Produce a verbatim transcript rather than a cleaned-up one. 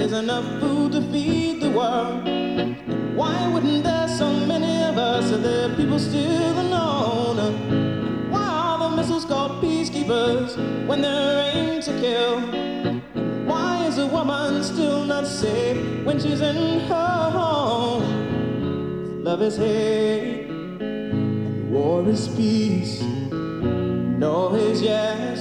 there's enough food to feed the world. And why wouldn't there so many of us? Are there people still alone? And why are the missiles called peacekeepers when they're aimed to kill? And why is a woman still not safe when she's in her home? Love is hate and war is peace. No is yes.